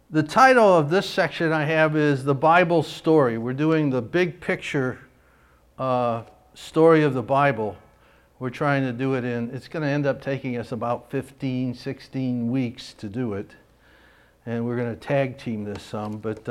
The title of this section I have is The Bible Story. We're doing the big picture story of the Bible. We're trying to do it it's going to end up taking us about 15, 16 weeks to do it. And we're going to tag team this some. But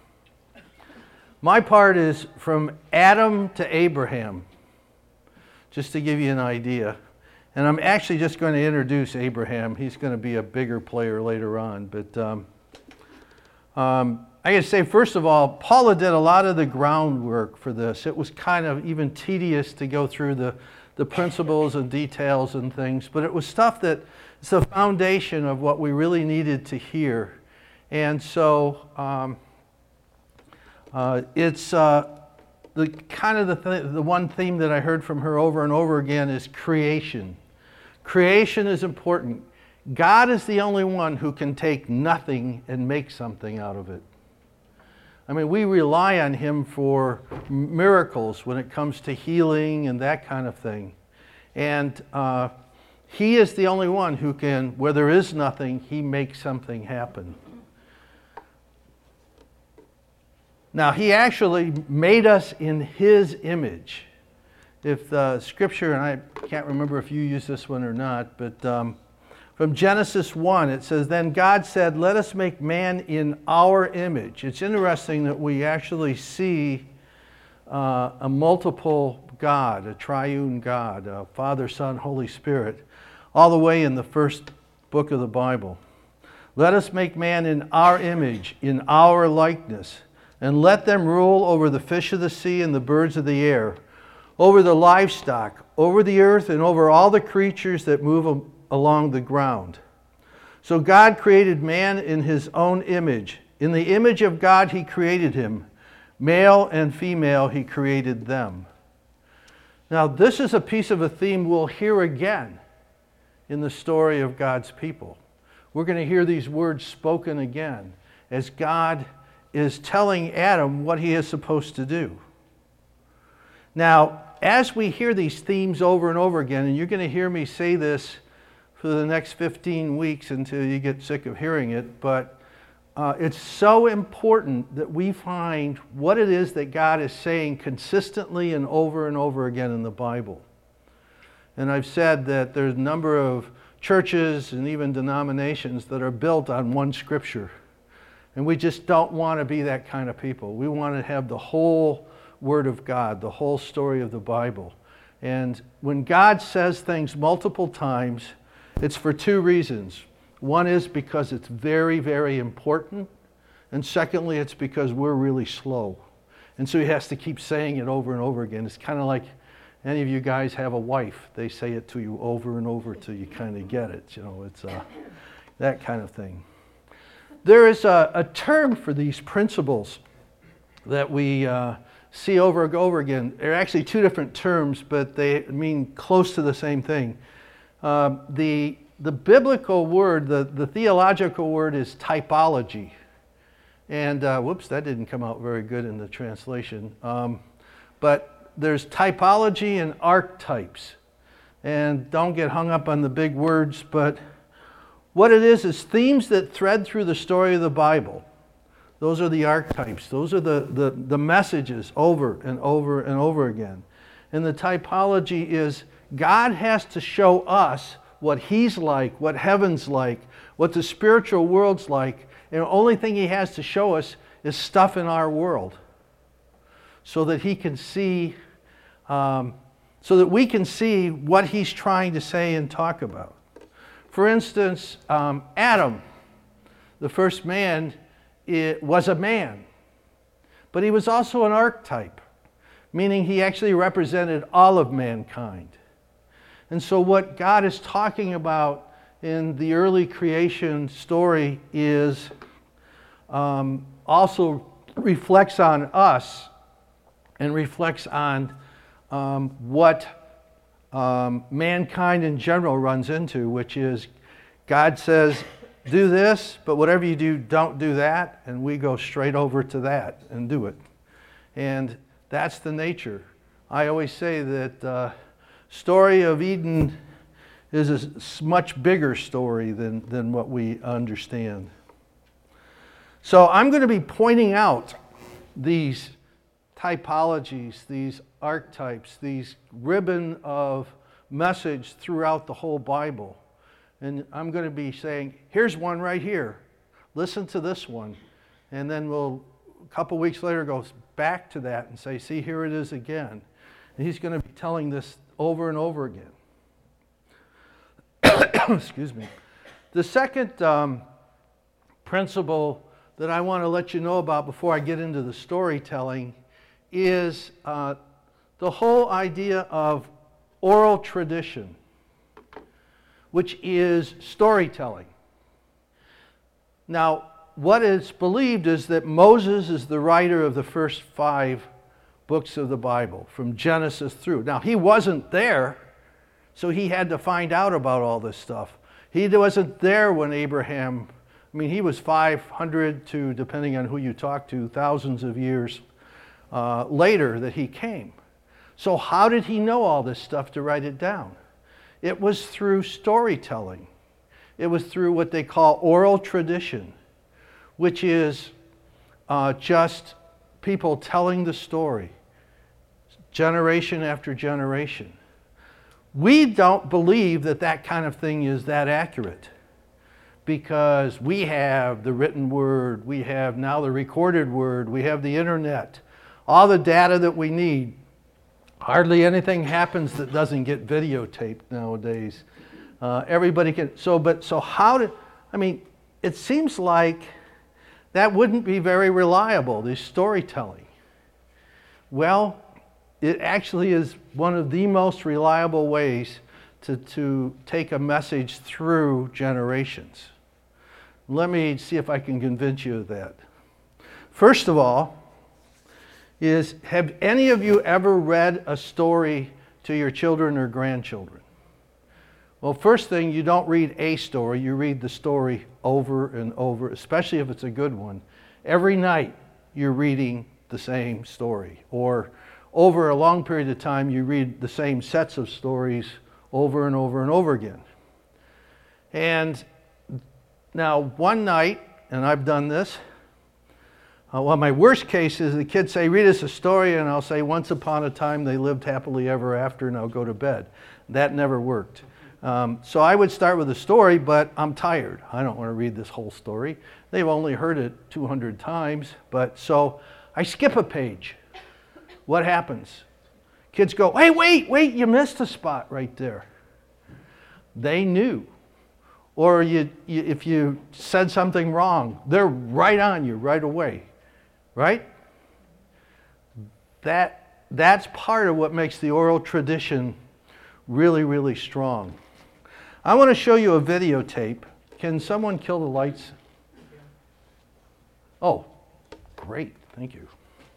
my part is from Adam to Abraham, just to give you an idea. And I'm actually just going to introduce Abraham. He's going to be a bigger player later on. But I gotta say, first of all, Paula did a lot of the groundwork for this. It was kind of even tedious to go through the principles and details and things, but it was stuff that it's the foundation of what we really needed to hear. And so it's the one theme that I heard from her over and over again is creation. Creation is important. God is the only one who can take nothing and make something out of it. I mean, we rely on Him for miracles when it comes to healing and that kind of thing. And He is the only one who can, where there is nothing, He makes something happen. Now, He actually made us in His image. If the scripture, and I can't remember if you use this one or not, but from Genesis 1, it says, "Then God said, let us make man in our image." It's interesting that we actually see a multiple God, a triune God, a Father, Son, Holy Spirit, all the way in the first book of the Bible. "Let us make man in our image, in our likeness, and let them rule over the fish of the sea and the birds of the air, over the livestock, over the earth, and over all the creatures that move along the ground." So God created man in His own image. In the image of God He created him. Male and female He created them. Now this is a piece of a theme we'll hear again in the story of God's people. We're going to hear these words spoken again as God is telling Adam what he is supposed to do. Now, as we hear these themes over and over again, and you're going to hear me say this for the next 15 weeks until you get sick of hearing it, but it's so important that we find what it is that God is saying consistently and over again in the Bible. And I've said that there's a number of churches and even denominations that are built on one scripture. And we just don't want to be that kind of people. We want to have the whole Word of God, the whole story of the Bible. And when God says things multiple times, it's for two reasons. One is because it's very, very important. And secondly, it's because we're really slow. And so He has to keep saying it over and over again. It's kind of like any of you guys have a wife. They say it to you over and over till you kind of get it. You know, it's that kind of thing. There is a term for these principles that we see over and over again. They're actually two different terms, but they mean close to the same thing. The biblical word, the theological word is typology. And whoops, that didn't come out very good in the translation. But there's typology and archetypes. And don't get hung up on the big words, but what it is themes that thread through the story of the Bible. Those are the archetypes. Those are the messages over and over and over again. And the typology is God has to show us what He's like, what heaven's like, what the spiritual world's like. And the only thing He has to show us is stuff in our world. So that He can see, so that we can see what He's trying to say and talk about. For instance, Adam, the first man, was a man, but he was also an archetype, meaning he actually represented all of mankind. And so what God is talking about in the early creation story is also reflects on us and reflects on what mankind in general runs into, which is God says, do this, but whatever you do, don't do that. And we go straight over to that and do it. And that's the nature. I always say that story of Eden is a much bigger story than what we understand. So I'm going to be pointing out these typologies, these archetypes, these ribbon of message throughout the whole Bible. And I'm going to be saying, here's one right here. Listen to this one. And then we'll, a couple weeks later, go back to that and say, see, here it is again. And he's going to be telling this over and over again. Excuse me. The second principle that I want to let you know about before I get into the storytelling is the whole idea of oral tradition, which is storytelling. Now, what is believed is that Moses is the writer of the first 5 books of the Bible, from Genesis through. Now, he wasn't there, so he had to find out about all this stuff. He wasn't there when Abraham, I mean, he was 500 to, depending on who you talk to, thousands of years later that he came. So how did he know all this stuff to write it down? It was through storytelling. It was through what they call oral tradition, which is just people telling the story, generation after generation. We don't believe that that kind of thing is that accurate, because we have the written word, we have now the recorded word, we have the internet, all the data that we need. Hardly anything happens that doesn't get videotaped nowadays. Everybody can, so how did, I mean, it seems like that wouldn't be very reliable, this storytelling. Well, it actually is one of the most reliable ways to take a message through generations. Let me see if I can convince you of that. First of all, have any of you ever read a story to your children or grandchildren? Well, first thing, you don't read a story, you read the story over and over, especially if it's a good one. Every night you're reading the same story, or over a long period of time you read the same sets of stories over and over and over again. And now one night, and I've done this, well, my worst case is the kids say, read us a story, and I'll say, once upon a time they lived happily ever after, and I'll go to bed. That never worked. So I would start with a story, but I'm tired. I don't want to read this whole story. They've only heard it 200 times, but so I skip a page. What happens? Kids go, hey, wait, you missed a spot right there. They knew. Or if you said something wrong, they're right on you right away. Right? That's part of what makes the oral tradition really, really strong. I want to show you a videotape. Can someone kill the lights? Oh, great. Thank you.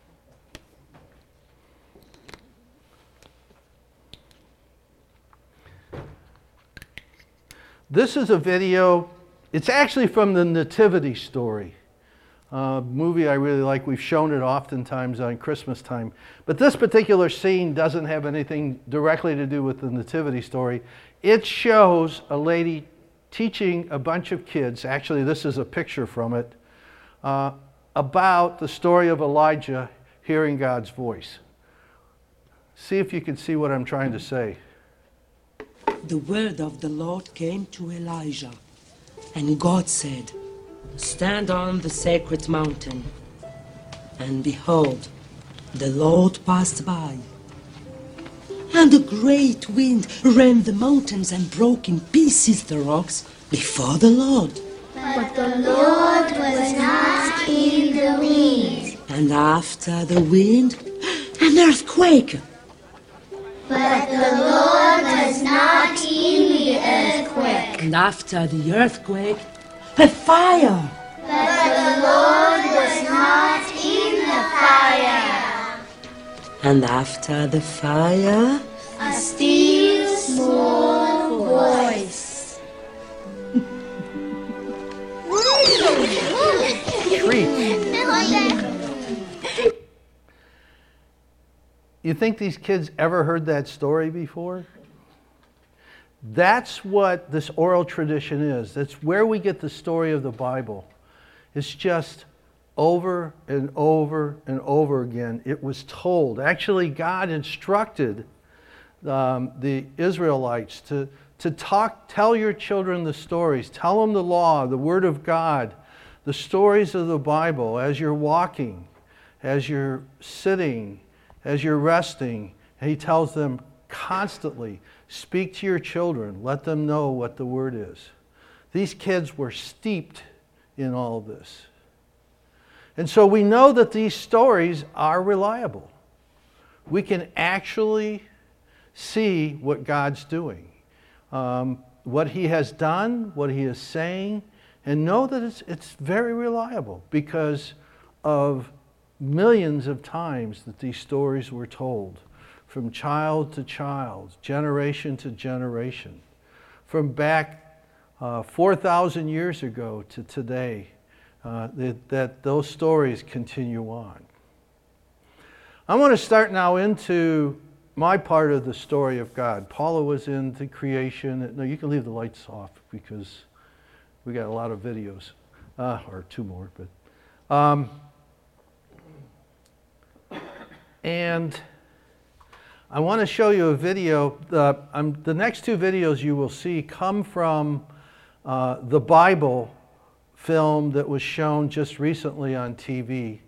This is a video. It's actually from the Nativity Story. Movie I really like. We've shown it oftentimes on Christmas time. But this particular scene doesn't have anything directly to do with the Nativity Story. It shows a lady teaching a bunch of kids, actually this is a picture from it, about the story of Elijah hearing God's voice. See if you can see what I'm trying to say. The word of the Lord came to Elijah, and God said, stand on the sacred mountain. And behold, the Lord passed by. And a great wind rent the mountains and broke in pieces the rocks before the Lord. But the Lord was not in the wind. And after the wind, an earthquake. But the Lord was not in the earthquake. And after the earthquake, a fire. But the Lord was not in the fire. And after the fire, a still small voice. You think these kids ever heard that story before? That's what this oral tradition is. That's where we get the story of the Bible. It's just over and over and over again. It was told. Actually, God instructed the Israelites to tell your children the stories. Tell them the law, the Word of God, the stories of the Bible as you're walking, as you're sitting, as you're resting. And he tells them constantly, speak to your children. Let them know what the Word is. These kids were steeped in all this. And so we know that these stories are reliable. We can actually see what God's doing, what He has done, what He is saying, and know that it's very reliable because of millions of times that these stories were told, from child to child, generation to generation, from back 4,000 years ago to today. That those stories continue on. I want to start now into my part of the story of God. Paula was in the creation. No, you can leave the lights off because we got a lot of videos, or two more. But and I want to show you a video. The next two videos you will see come from the Bible film that was shown just recently on TV.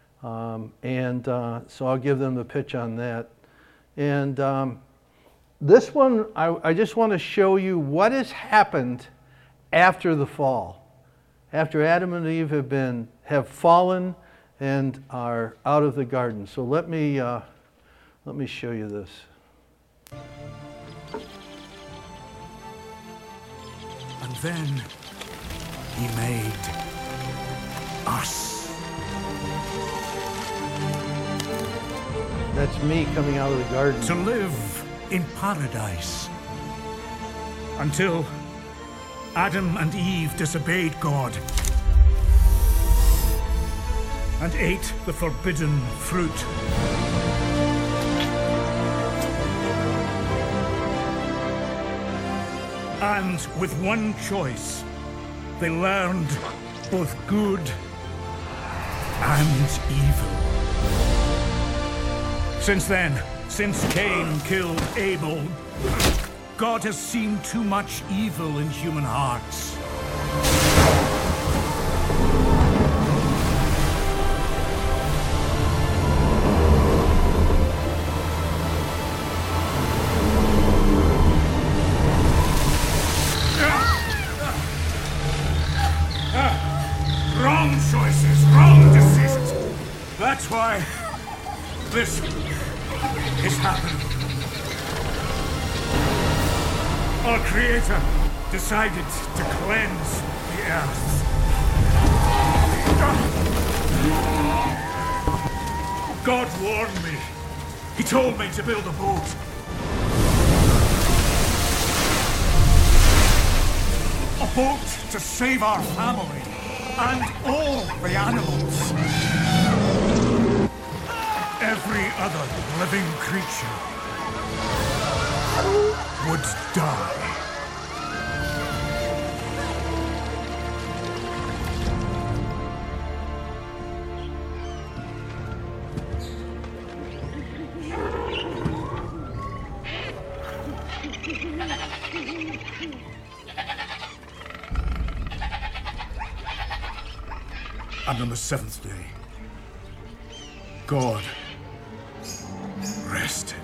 So I'll give them the pitch on that. And this one, I just want to show you what has happened after the fall. After Adam and Eve have fallen and are out of the garden. So let me show you this. And then He made us. That's me coming out of the garden. To live in paradise. Until Adam and Eve disobeyed God and ate the forbidden fruit. And with one choice, they learned both good and evil. Since then, since Cain killed Abel, God has seen too much evil in human hearts. Wrong choices, wrong decisions. That's why this is happening. Our Creator decided to cleanse the earth. God warned me. He told me to build a boat. A boat to save our family and all the animals. Every other living creature would die. And on the seventh day, God rested.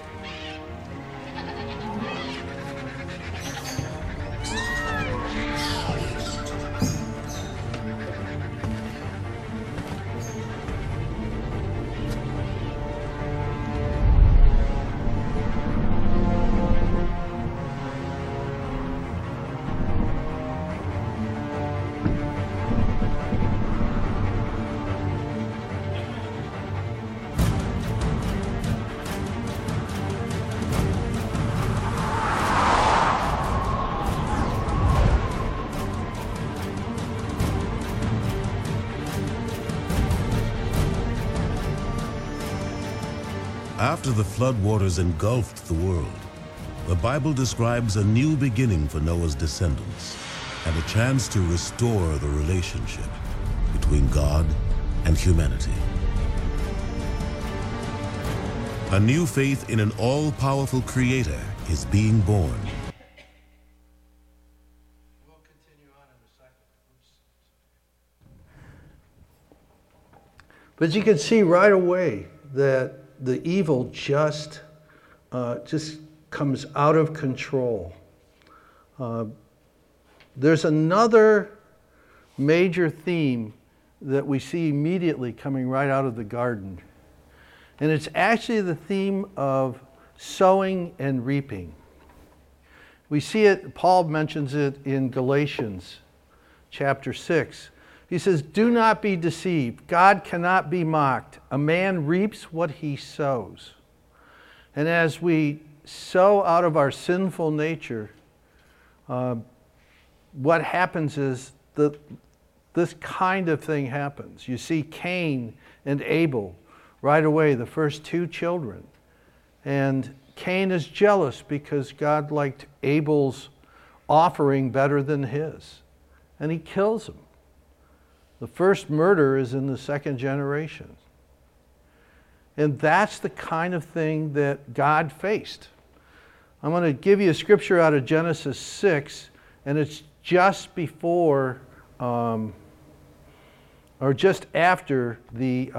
After the floodwaters engulfed the world, the Bible describes a new beginning for Noah's descendants and a chance to restore the relationship between God and humanity. A new faith in an all-powerful Creator is being born. We'll continue on in a second. But you can see right away that the evil just comes out of control. There's another major theme that we see immediately coming right out of the garden. And it's actually the theme of sowing and reaping. We see it, Paul mentions it in Galatians chapter 6. He says, "Do not be deceived. God cannot be mocked. A man reaps what he sows." And as we sow out of our sinful nature, what happens is that this kind of thing happens. You see Cain and Abel right away, the first two children. And Cain is jealous because God liked Abel's offering better than his. And he kills him. The first murder is in the second generation. And that's the kind of thing that God faced. I'm going to give you a scripture out of Genesis 6, and it's just before, or just after the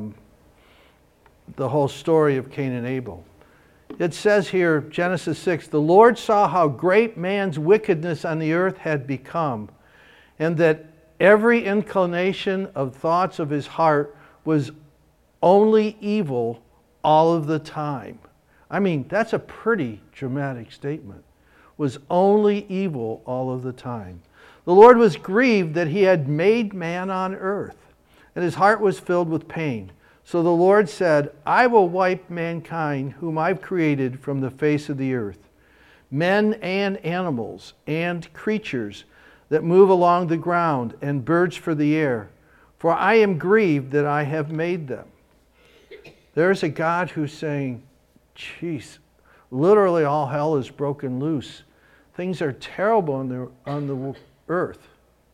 whole story of Cain and Abel. It says here, Genesis 6, "The Lord saw how great man's wickedness on the earth had become, and that every inclination of thoughts of his heart was only evil all of the time." I mean, that's a pretty dramatic statement. Was only evil all of the time. "The Lord was grieved that he had made man on earth, and his heart was filled with pain. So the Lord said, I will wipe mankind whom I've created from the face of the earth, men and animals and creatures that move along the ground and birds for the air, for I am grieved that I have made them." There's a God who's saying, geez, literally all hell is broken loose. Things are terrible on the earth.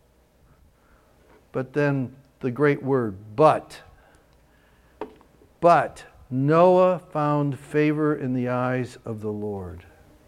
But then the great word, but Noah found favor in the eyes of the Lord.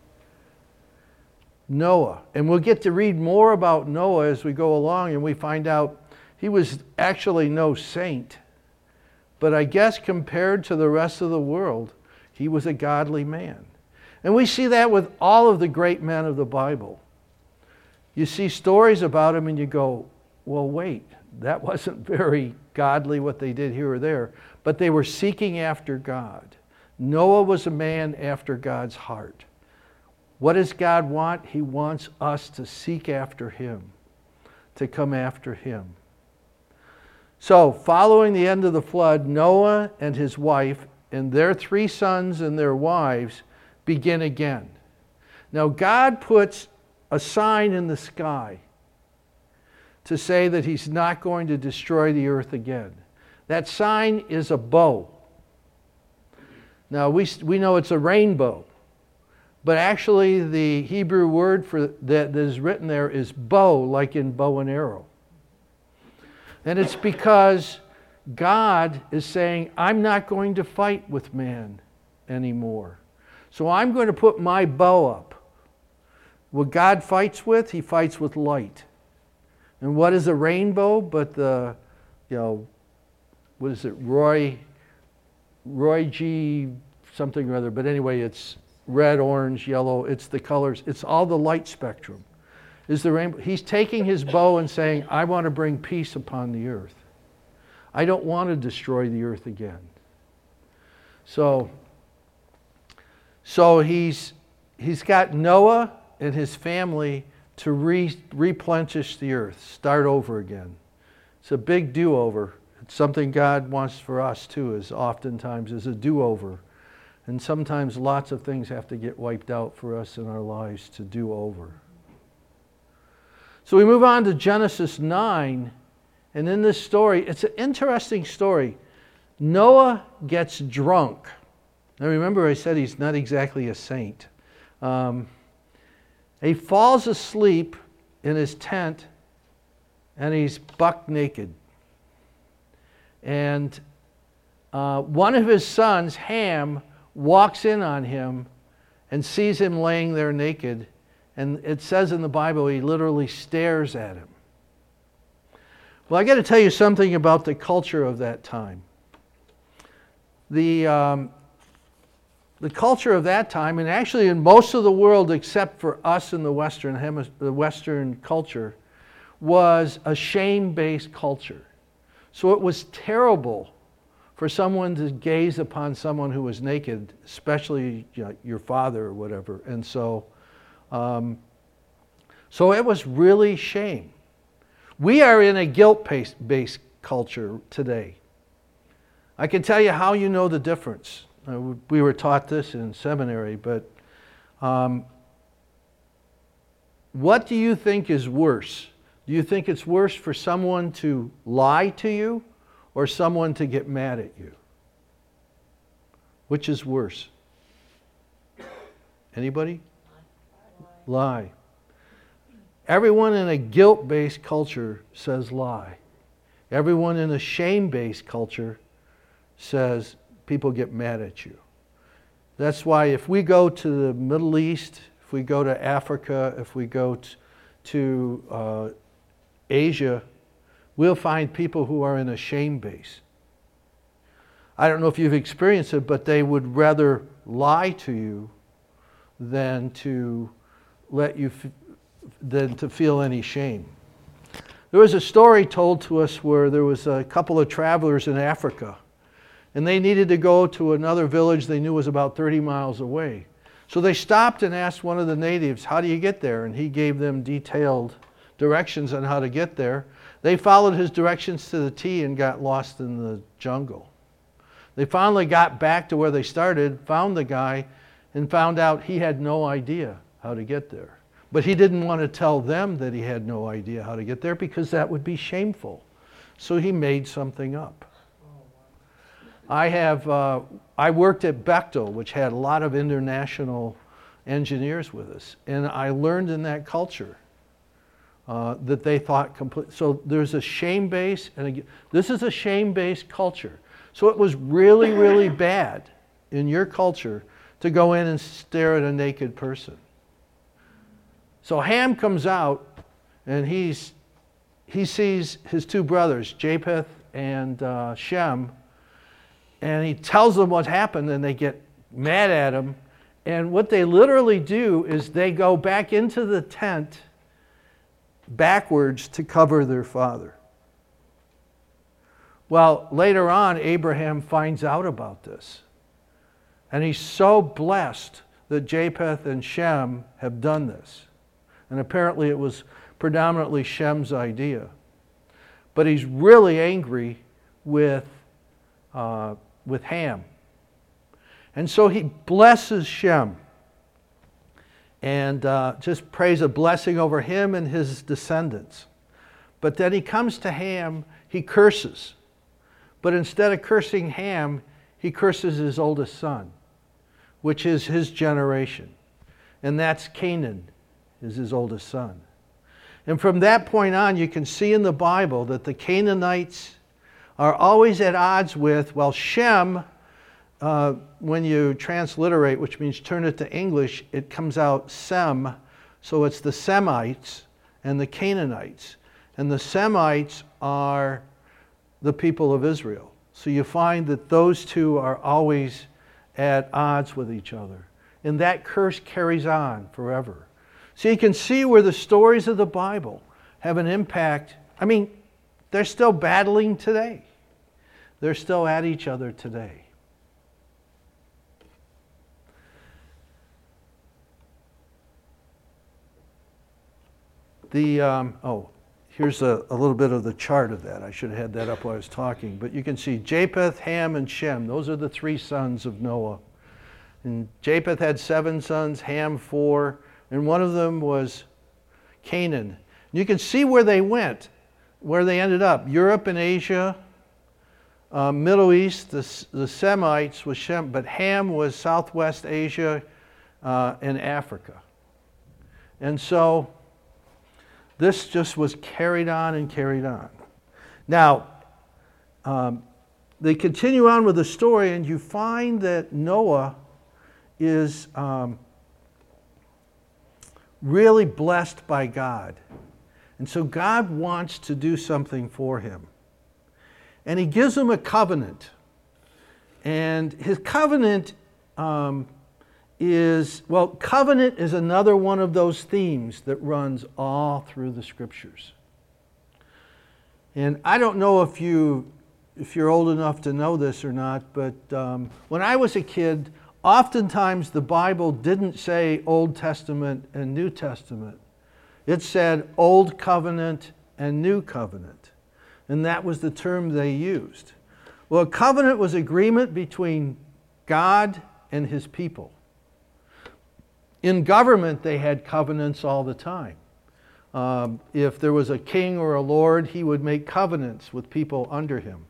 Noah. And we'll get to read more about Noah as we go along, and we find out he was actually no saint. But I guess compared to the rest of the world, he was a godly man. And we see that with all of the great men of the Bible. You see stories about them and you go, well, wait, that wasn't very godly what they did here or there. But they were seeking after God. Noah was a man after God's heart. What does God want? He wants us to seek after Him, to come after Him. So, following the end of the flood, Noah and his wife and their 3 sons and their wives begin again. Now, God puts a sign in the sky to say that He's not going to destroy the earth again. That sign is a bow. Now, we know it's a rainbow, but actually the Hebrew word for that is written there is bow, like in bow and arrow. And it's because God is saying, I'm not going to fight with man anymore. So I'm going to put my bow up. What God fights with, He fights with light. And what is a rainbow but the, what is it, Roy G. something or other. But anyway, it's red, orange, yellow. It's the colors. It's all the light spectrum. Is the rainbow. He's taking his bow and saying, I want to bring peace upon the earth. I don't want to destroy the earth again. So he's got Noah and his family to replenish the earth, start over again. It's a big do-over. It's something God wants for us too, is oftentimes is a do-over. And sometimes lots of things have to get wiped out for us in our lives to do over. So we move on to Genesis 9, and in this story, it's an interesting story. Noah gets drunk. Now remember I said he's not exactly a saint. He falls asleep in his tent, and he's buck naked. And one of his sons, Ham, walks in on him and sees him laying there naked. And it says in the Bible, he literally stares at him. Well, I got to tell you something about the culture of that time. The culture of that time, and actually in most of the world except for us in the Western culture, was a shame-based culture. So it was terrible for someone to gaze upon someone who was naked, especially your father or whatever. And so it was really shame. We are in a guilt-based culture today. I can tell you how you know the difference. We were taught this in seminary, but what do you think is worse? Do you think it's worse for someone to lie to you or someone to get mad at you? Which is worse? Anybody? Lie. Everyone in a guilt-based culture says lie. Everyone in a shame-based culture says people get mad at you. That's why if we go to the Middle East, if we go to Africa, if we go to Asia, we'll find people who are in a shame base. I don't know if you've experienced it, but they would rather lie to you than to let you than to feel any shame. There was a story told to us where there was a couple of travelers in Africa, and they needed to go to another village they knew was about 30 miles away. So they stopped and asked one of the natives, "How do you get there?" And he gave them detailed directions on how to get there. They followed his directions to the T and got lost in the jungle. They finally got back to where they started, found the guy, and found out he had no idea how to get there. But he didn't want to tell them that he had no idea how to get there because that would be shameful. So he made something up. I worked at Bechtel, which had a lot of international engineers with us, and I learned in that culture that they thought so there's a shame base, and this is a shame-based culture. So it was really, really bad in your culture to go in and stare at a naked person. So Ham comes out, and he sees his two brothers, Japheth and Shem, and he tells them what happened, and they get mad at him. And what they literally do is they go back into the tent backwards to cover their father. Well, later on, Abraham finds out about this. And he's so blessed that Japheth and Shem have done this. And apparently it was predominantly Shem's idea. But he's really angry with Ham. And so he blesses Shem and just prays a blessing over him and his descendants. But then he comes to Ham, he curses. But instead of cursing Ham, he curses his oldest son, which is his generation. And that's Canaan, is his oldest son. And from that point on, you can see in the Bible that the Canaanites are always at odds with, well, Shem, when you transliterate, which means turn it to English, it comes out Sem. So it's the Semites and the Canaanites. And the Semites are the people of Israel. So you find that those two are always at odds with each other. And that curse carries on forever. So you can see where the stories of the Bible have an impact. I mean, they're still battling today. They're still at each other today. Here's a little bit of the chart of that. I should have had that up while I was talking. But you can see Japheth, Ham, and Shem. Those are the three sons of Noah. And Japheth had 7 sons, Ham 4, and one of them was Canaan. And you can see where they went, where they ended up. Europe and Asia, Middle East, the Semites was Shem, but Ham was Southwest Asia and Africa. And so this just was carried on and carried on. Now, they continue on with the story, and you find that Noah is really blessed by God. And so God wants to do something for him. And he gives him a covenant. And his covenant covenant is another one of those themes that runs all through the scriptures. And I don't know if you're old enough to know this or not, but when I was a kid, oftentimes the Bible didn't say Old Testament and New Testament. It said Old Covenant and New Covenant. And that was the term they used. Well, a covenant was agreement between God and his people. In government, they had covenants all the time. If there was a king or a lord, he would make covenants with people under him.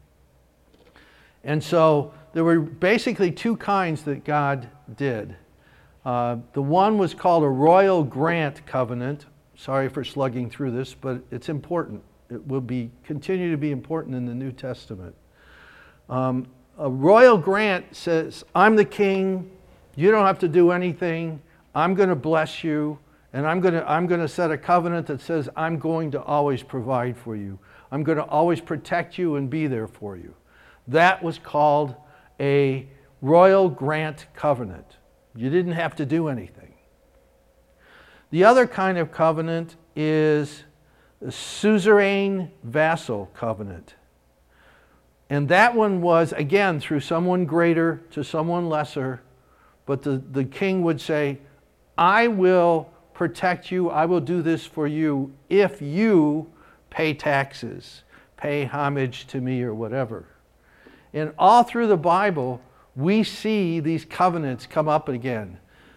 And so there were basically two kinds that God did. The one was called a royal grant covenant. Sorry for slugging through this, but it's important. It will continue to be important in the New Testament. A royal grant says, I'm the king, you don't have to do anything, I'm going to bless you, and I'm going to set a covenant that says I'm going to always provide for you. I'm going to always protect you and be there for you. That was called a royal grant covenant. You didn't have to do anything. The other kind of covenant is a suzerain vassal covenant. And that one was, again, through someone greater to someone lesser, but the king would say, I will protect you, I will do this for you if you pay taxes, pay homage to me or whatever. And all through the Bible, we see these covenants come up again.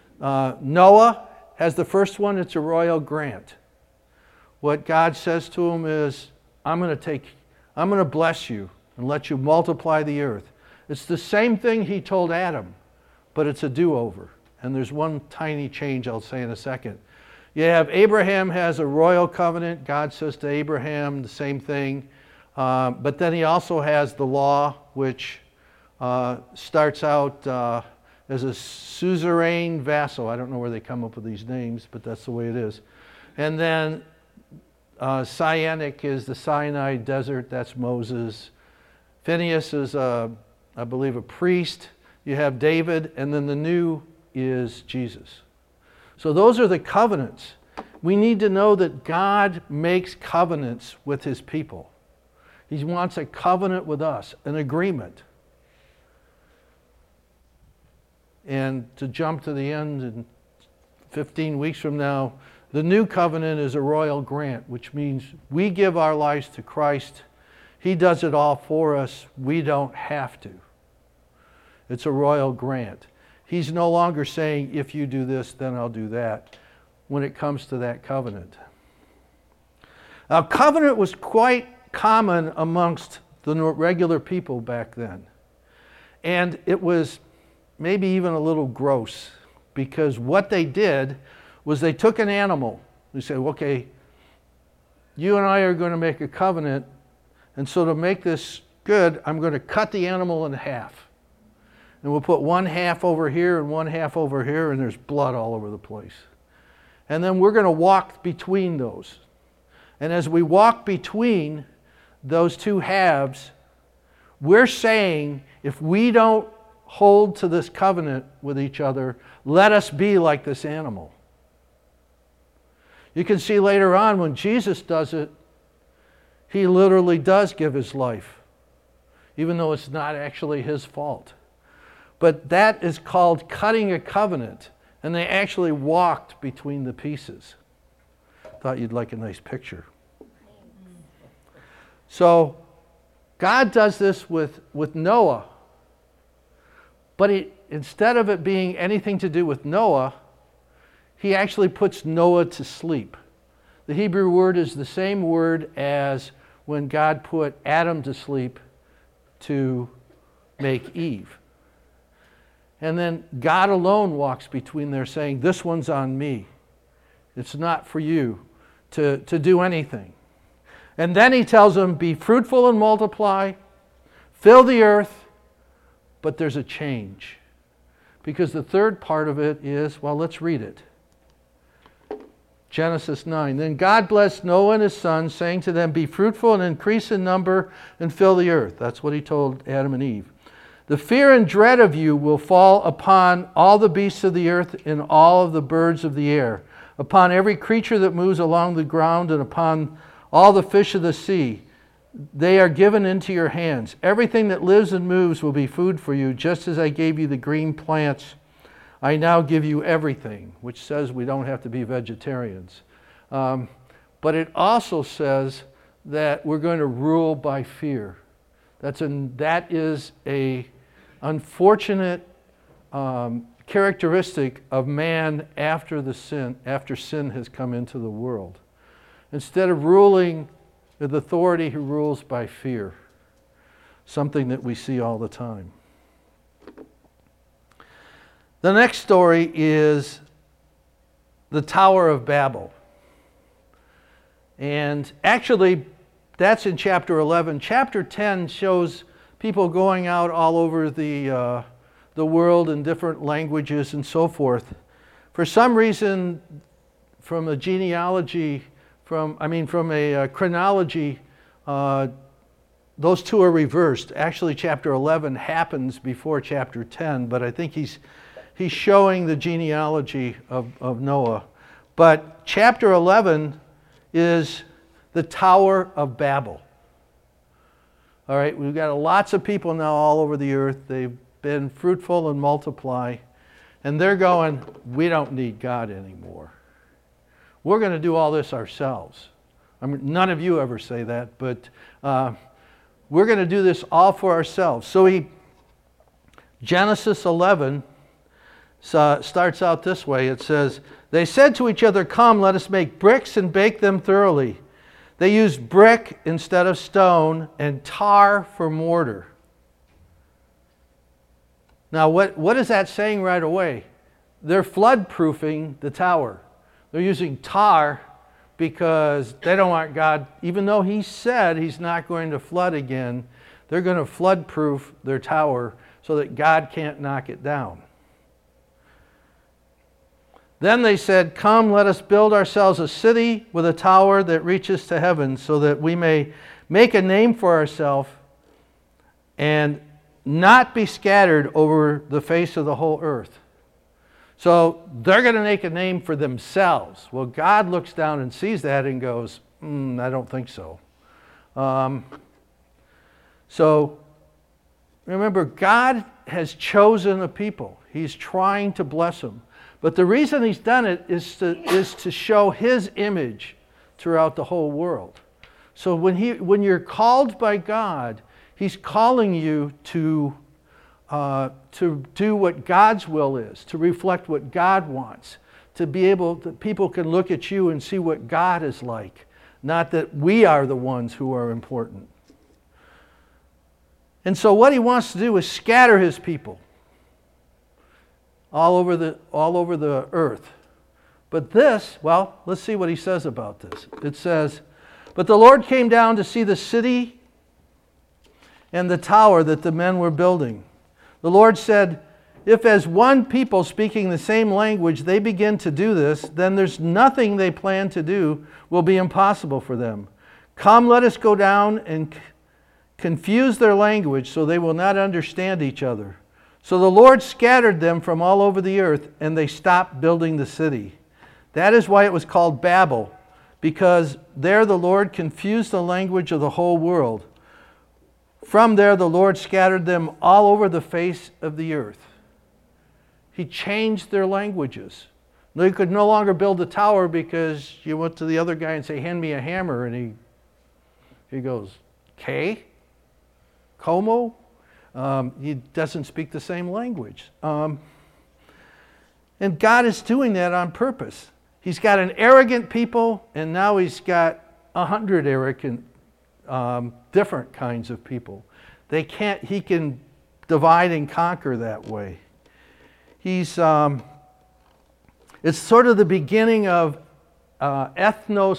Noah has the first one, it's a royal grant. What God says to him is, I'm going to bless you and let you multiply the earth. It's the same thing he told Adam, but it's a do-over. And there's one tiny change I'll say in a second. You have Abraham has a royal covenant. God says to Abraham the same thing. But then he also has the law, which starts out as a suzerain vassal. I don't know where they come up with these names, but that's the way it is. And then Sinaitic is the Sinai desert. That's Moses. Phineas is, I believe, a priest. You have David, and then the new is Jesus. So those are the covenants. We need to know that God makes covenants with his people. He wants a covenant with us, an agreement. And to jump to the end, in 15 weeks from now, the new covenant is a royal grant, which means we give our lives to Christ. He does it all for us. We don't have to. It's a royal grant. He's no longer saying, if you do this, then I'll do that, when it comes to that covenant. Now, covenant was quite common amongst the regular people back then. And it was maybe even a little gross, because what they did was they took an animal. They said, okay, you and I are going to make a covenant, and so to make this good, I'm going to cut the animal in half. And we'll put one half over here and one half over here, and there's blood all over the place. And then we're going to walk between those. And as we walk between those two halves, we're saying, if we don't hold to this covenant with each other, let us be like this animal. You can see later on when Jesus does it, he literally does give his life, even though it's not actually his fault. But that is called cutting a covenant, and they actually walked between the pieces. Thought you'd like a nice picture. So God does this with Noah, but instead of it being anything to do with Noah, he actually puts Noah to sleep. The Hebrew word is the same word as when God put Adam to sleep to make Eve. And then God alone walks between there saying, this one's on me. It's not for you to do anything. And then he tells them, be fruitful and multiply, fill the earth, but there's a change. Because the third part of it is, well, let's read it. Genesis 9. Then God blessed Noah and his sons, saying to them, be fruitful and increase in number and fill the earth. That's what he told Adam and Eve. The fear and dread of you will fall upon all the beasts of the earth and all of the birds of the air, upon every creature that moves along the ground and upon all the fish of the sea. They are given into your hands. Everything that lives and moves will be food for you, just as I gave you the green plants. I now give you everything, which says we don't have to be vegetarians. But it also says that we're going to rule by fear. That is a unfortunate characteristic of man after sin has come into the world. Instead of ruling with authority, he rules by fear. Something that we see all the time. The next story is the Tower of Babel. And actually, that's in chapter 11. Chapter 10 shows people going out all over the world in different languages and so forth. For some reason, from a genealogy, from a chronology, those two are reversed. Actually, chapter 11 happens before chapter 10, but I think he's showing the genealogy of Noah. But chapter 11 is the Tower of Babel. All right, we've got lots of people now all over the earth. They've been fruitful and multiply. And they're going, we don't need God anymore. We're going to do all this ourselves. I mean, none of you ever say that, but we're going to do this all for ourselves. So Genesis 11 starts out this way. It says, they said to each other, come, let us make bricks and bake them thoroughly. They used brick instead of stone and tar for mortar. Now, what is that saying right away? They're flood-proofing the tower. They're using tar because they don't want God, even though he said he's not going to flood again, they're going to flood-proof their tower so that God can't knock it down. Then they said, come, let us build ourselves a city with a tower that reaches to heaven so that we may make a name for ourselves and not be scattered over the face of the whole earth. So they're going to make a name for themselves. Well, God looks down and sees that and goes, I don't think so. So remember, God has chosen a people. He's trying to bless them. But the reason he's done it is to show his image throughout the whole world. So when you're called by God, he's calling you to do what God's will is, to reflect what God wants, to be able that people can look at you and see what God is like, not that we are the ones who are important. And so what he wants to do is scatter his people all over the earth. But this, well, let's see what he says about this. It says, but the Lord came down to see the city and the tower that the men were building. The Lord said, if as one people speaking the same language they begin to do this, then there's nothing they plan to do will be impossible for them. Come, let us go down and confuse their language so they will not understand each other. So the Lord scattered them from all over the earth, and they stopped building the city. That is why it was called Babel, because there the Lord confused the language of the whole world. From there the Lord scattered them all over the face of the earth. He changed their languages. They could no longer build a tower because you went to the other guy and say, hand me a hammer, and he goes, ¿Qué? ¿Cómo? He doesn't speak the same language. And God is doing that on purpose. He's got an arrogant people, and now he's got 100 arrogant, different kinds of people. He can divide and conquer that way. It's sort of the beginning of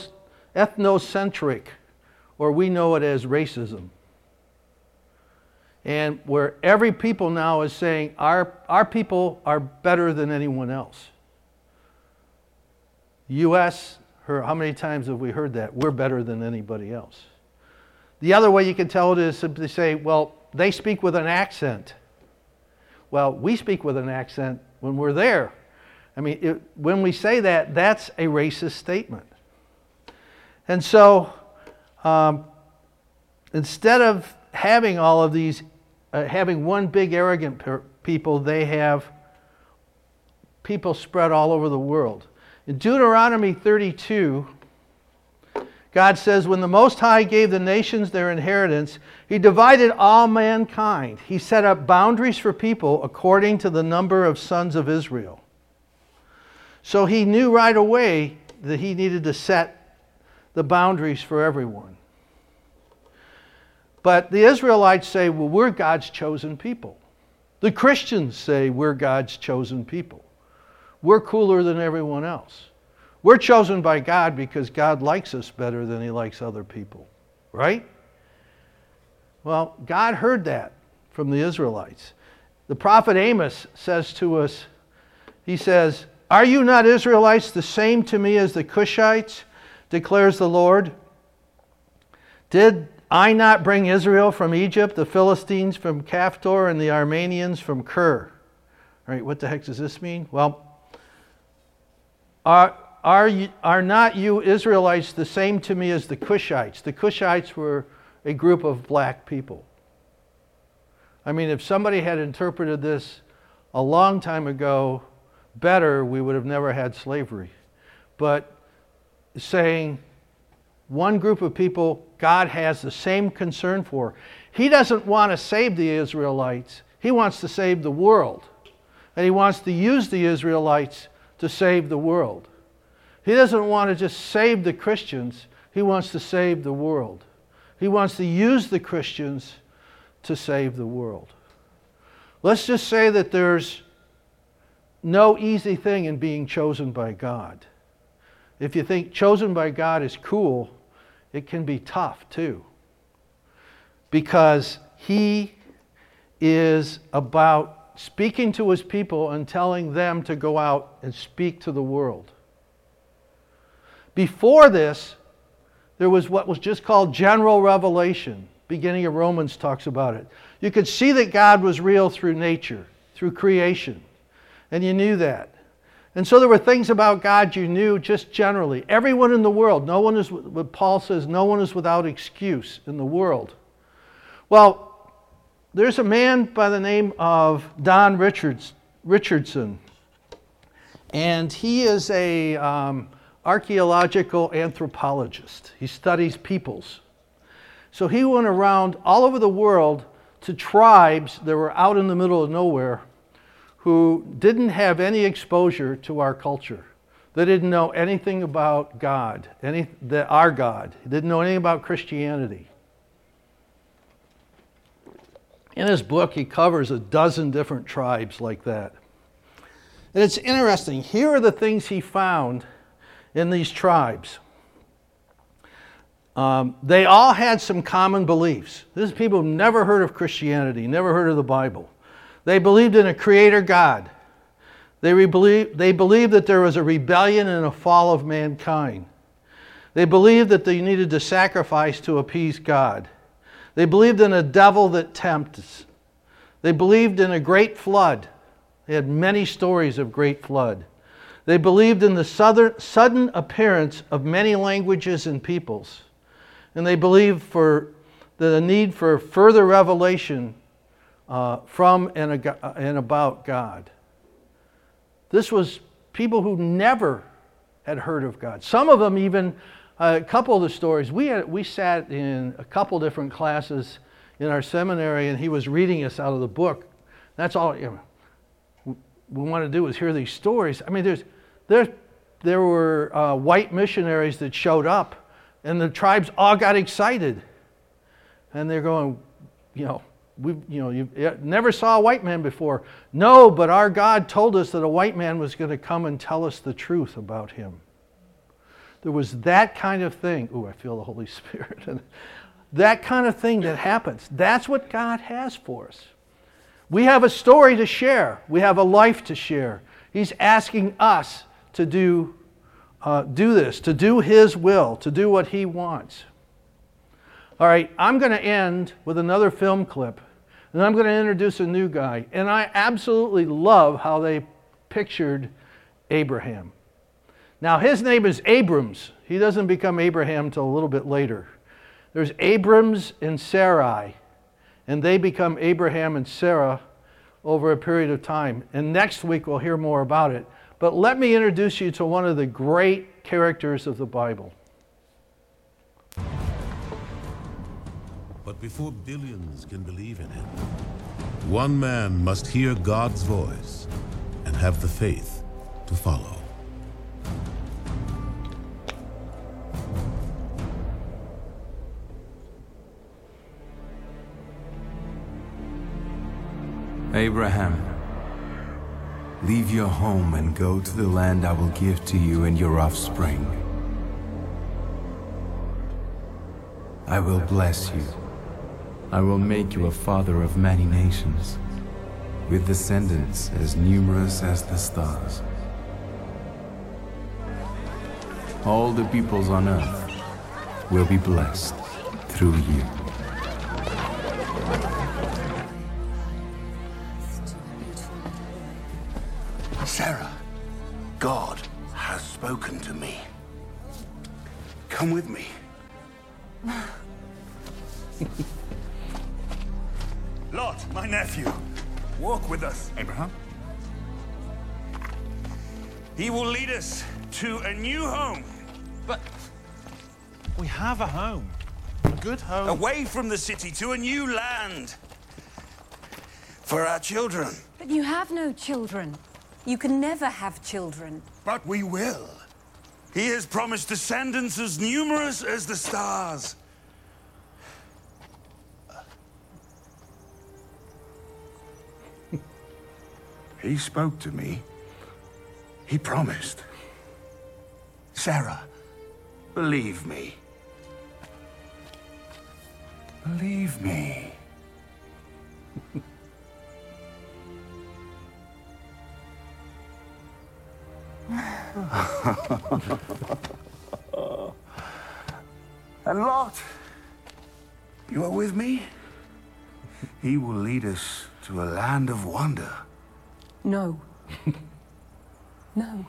ethnocentric, or we know it as racism. and where every people now is saying our people are better than anyone else. U.S., how many times have we heard that? We're better than anybody else. The other way you can tell it is simply say, well, they speak with an accent. Well, we speak with an accent when we're there. I mean, when we say that, that's a racist statement. And so, instead of having all of these, having one big arrogant people, they have people spread all over the world. In Deuteronomy 32, God says, when the Most High gave the nations their inheritance, He divided all mankind. He set up boundaries for people according to the number of sons of Israel. So He knew right away that He needed to set the boundaries for everyone. But the Israelites say, well, we're God's chosen people. The Christians say we're God's chosen people. We're cooler than everyone else. We're chosen by God because God likes us better than He likes other people. Right? Well, God heard that from the Israelites. The prophet Amos says to us, he says, are you not Israelites the same to me as the Cushites, declares the Lord? Did I not bring Israel from Egypt, the Philistines from Caphtor, and the Armenians from Kir? All right, what the heck does this mean? Well, are not you Israelites the same to me as the Cushites? The Cushites were a group of black people. I mean, if somebody had interpreted this a long time ago better, we would have never had slavery. But saying one group of people God has the same concern for. He doesn't want to save the Israelites. He wants to save the world. And He wants to use the Israelites to save the world. He doesn't want to just save the Christians. He wants to save the world. He wants to use the Christians to save the world. Let's just say that there's no easy thing in being chosen by God. If you think chosen by God is cool, it can be tough too. Because He is about speaking to His people and telling them to go out and speak to the world. Before this, there was what was just called general revelation. Beginning of Romans talks about it. You could see that God was real through nature, through creation. And you knew that. And so there were things about God you knew just generally. Everyone in the world, no one is, what Paul says, no one is without excuse in the world. Well, there's a man by the name of Don Richardson. And he is a archaeological anthropologist. He studies peoples. So he went around all over the world to tribes that were out in the middle of nowhere who didn't have any exposure to our culture. They didn't know anything about God, our God. They didn't know anything about Christianity. In his book, he covers a dozen different tribes like that. And it's interesting. Here are the things he found in these tribes. They all had some common beliefs. These people who never heard of Christianity, never heard of the Bible. They believed in a creator God. They believed that there was a rebellion and a fall of mankind. They believed that they needed to sacrifice to appease God. They believed in a devil that tempts. They believed in a great flood. They had many stories of great flood. They believed in the sudden appearance of many languages and peoples. And they believed for the need for further revelation from and about God. This was people who never had heard of God. Some of them even, a couple of the stories, we sat in a couple different classes in our seminary and he was reading us out of the book. That's all we want to do is hear these stories. I mean, there were white missionaries that showed up and the tribes all got excited. And they're going, you never saw a white man before. No, but our God told us that a white man was going to come and tell us the truth about Him. There was that kind of thing. Ooh, I feel the Holy Spirit. that kind of thing that happens. That's what God has for us. We have a story to share. We have a life to share. He's asking us to do this, to do His will, to do what He wants. All right, I'm going to end with another film clip, and I'm going to introduce a new guy. And I absolutely love how they pictured Abraham. Now, his name is Abrams. He doesn't become Abraham until a little bit later. There's Abrams and Sarai, and they become Abraham and Sarah over a period of time. And next week we'll hear more about it. But let me introduce you to one of the great characters of the Bible. But before billions can believe in Him, one man must hear God's voice and have the faith to follow. Abraham, leave your home and go to the land I will give to you and your offspring. I will bless you. I will make you a father of many nations, with descendants as numerous as the stars. All the peoples on earth will be blessed through you. Sarah, God has spoken to me. Come with me. Lot, my nephew, walk with us. Abraham? He will lead us to a new home. But we have a home. A good home. Away from the city to a new land. For our children. But you have no children. You can never have children. But we will. He has promised descendants as numerous as the stars. He spoke to me. He promised. Sarah, believe me. Believe me. And Lot, you are with me? He will lead us to a land of wonder. No. No.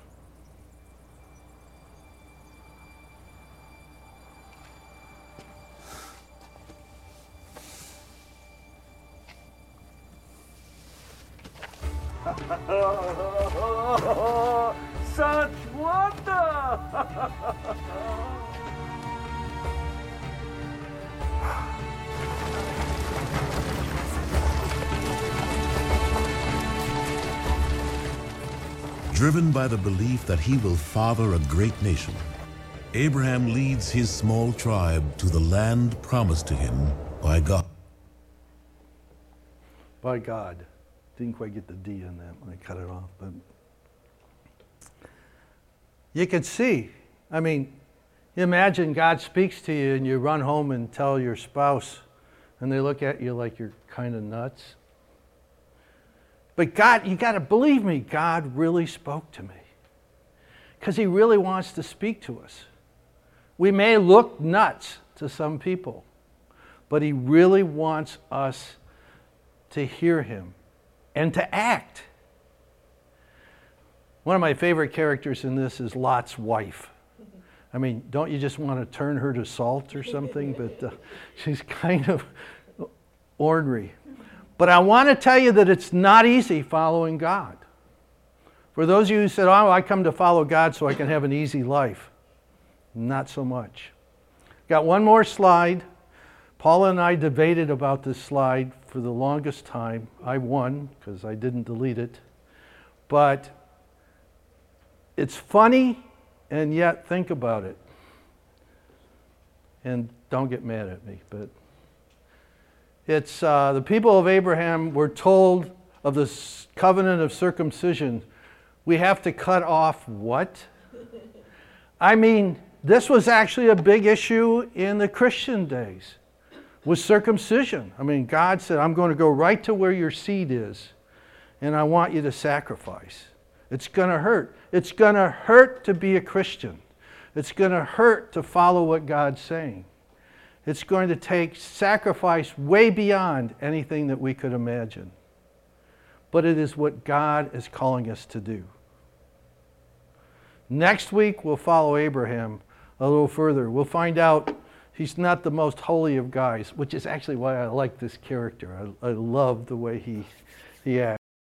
Such wonder! Driven by the belief that he will father a great nation, Abraham leads his small tribe to the land promised to him by God. By God. Didn't quite get the D in that when I cut it off, but you could see. I mean, imagine God speaks to you and you run home and tell your spouse and they look at you like you're kind of nuts. But God, you got to believe me, God really spoke to me. Because He really wants to speak to us. We may look nuts to some people, but He really wants us to hear Him and to act. One of my favorite characters in this is Lot's wife. I mean, don't you just want to turn her to salt or something? But she's kind of ornery. But I want to tell you that it's not easy following God. For those of you who said, oh, I come to follow God so I can have an easy life. Not so much. Got one more slide. Paula and I debated about this slide for the longest time. I won because I didn't delete it. But it's funny, and yet think about it. And don't get mad at me, but it's the people of Abraham were told of the covenant of circumcision. We have to cut off what? I mean, This was actually a big issue in the Christian days, was circumcision. I mean, God said, I'm going to go right to where your seed is, and I want you to sacrifice. It's going to hurt. It's going to hurt to be a Christian. It's going to hurt to follow what God's saying. It's going to take sacrifice way beyond anything that we could imagine. But it is what God is calling us to do. Next week, we'll follow Abraham a little further. We'll find out he's not the most holy of guys, which is actually why I like this character. I love the way he acts.